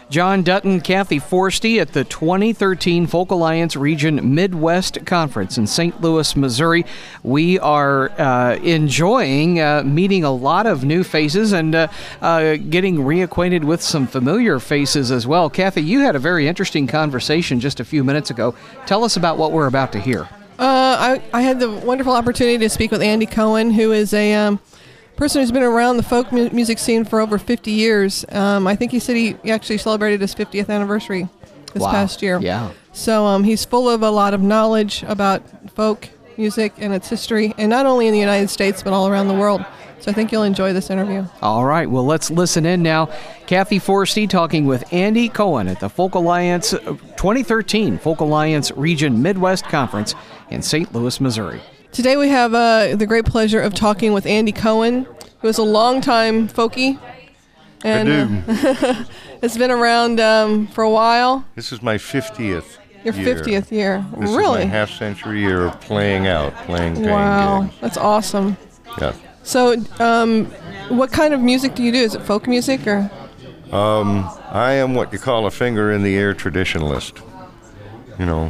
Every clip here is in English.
John Dutton, Kathy Forsty at the 2013 Folk Alliance Region Midwest Conference in St. Louis, Missouri. We are enjoying meeting a lot of new faces and getting reacquainted with some familiar faces as well. Kathy, you had a very interesting conversation just a few minutes ago. Tell us about what we're about to hear. I had the wonderful opportunity to speak with Andy Cohen, who is a person who's been around the folk music scene for over 50 years. I think he said he actually celebrated his 50th anniversary this past year. Yeah. So he's full of a lot of knowledge about folk music and its history, and not only in the United States, but all around the world. So I think you'll enjoy this interview. All right. Well, let's listen in now. Kathy Forsty talking with Andy Cohen at the Folk Alliance 2013 Folk Alliance Region Midwest Conference in St. Louis, Missouri. Today we have the great pleasure of talking with Andy Cohen, who is a longtime folkie. And it's been around for a while. This is my 50th Your 50th year. This Really? is my half-century year of playing paying Wow, gigs. that's awesome. Yeah. So what kind of music do you do? Is it folk music or? I am what you call a finger-in-the-air traditionalist, you know.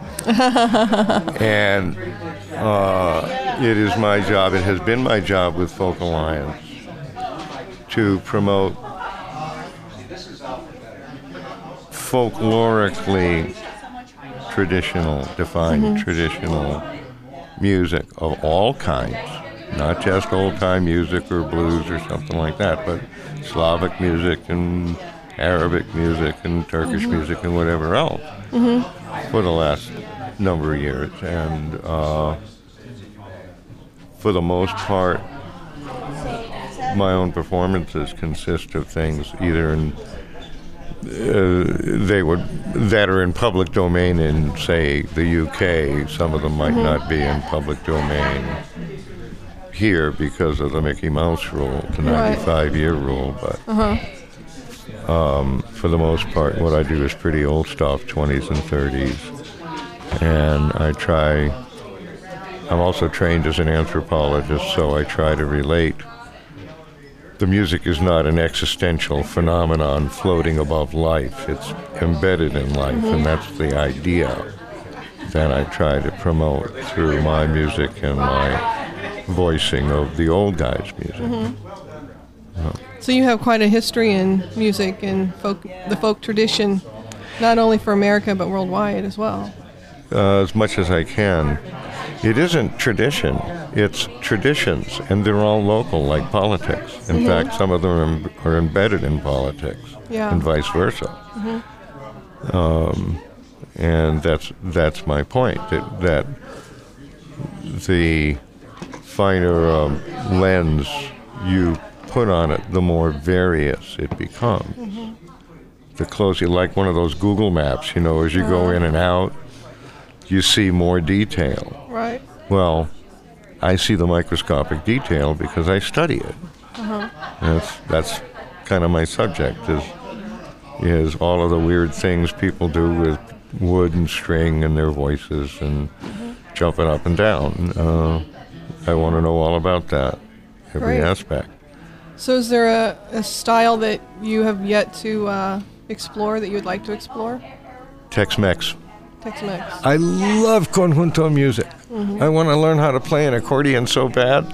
And it is my job, it has been my job with Folk Alliance to promote folklorically defined traditional music of all kinds, not just old-time music or blues or something like that, but Slavic music and Arabic music and Turkish music and whatever else for the last number of years. And for the most part, my own performances consist of things either that are in public domain in, say, the UK. Some of them might not be in public domain here because of the Mickey Mouse rule, the 95-year rule. But for the most part, what I do is pretty old stuff, 20s and 30s. And I'm also trained as an anthropologist, so I try to relate. The music is not an existential phenomenon floating above life. It's embedded in life, and that's the idea that I try to promote through my music and my voicing of the old guys' music. So you have quite a history in music and the folk tradition, not only for America but worldwide as well. As much as I can. It isn't tradition, it's traditions, and they're all local, like politics. In fact, some of them are embedded in politics, and vice versa. And that's my point, that the finer lens you put on it, the more various it becomes. The closer, like one of those Google maps, as you go in and out, you see more detail. Right. Well, I see the microscopic detail because I study it. And that's kind of my subject, is all of the weird things people do with wood and string and their voices and jumping up and down. I want to know all about that, every aspect. So is there a style that you have yet to explore that you would like to explore? Tex-Mex. Tex-Mex. I love conjunto music. I want to learn how to play an accordion so bad.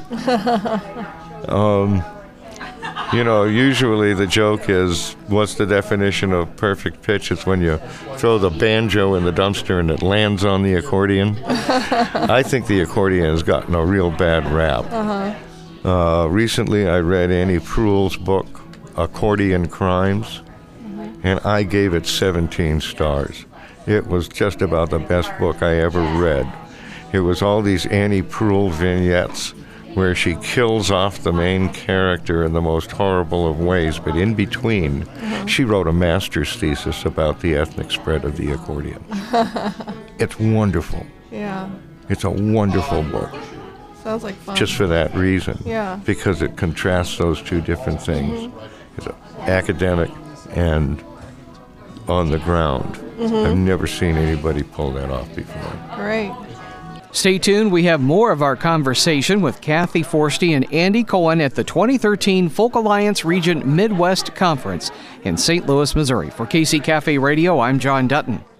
Usually the joke is, what's the definition of perfect pitch? It's when you throw the banjo in the dumpster and it lands on the accordion. I think the accordion has gotten a real bad rap. Recently I read Annie Proulx's book, Accordion Crimes, and I gave it 17 stars. It was just about the best book I ever read. It was all these Annie Proulx vignettes where she kills off the main character in the most horrible of ways, but in between, she wrote a master's thesis about the ethnic spread of the accordion. It's wonderful. Yeah. It's a wonderful book. Sounds like fun. Just for that reason. Yeah. Because it contrasts those two different things. It's academic and on the ground. I've never seen anybody pull that off before. Great. Stay tuned. We have more of our conversation with Kathy Forste and Andy Cohen at the 2013 Folk Alliance Region Midwest Conference in St. Louis, Missouri. For KC Cafe Radio, I'm John Dutton.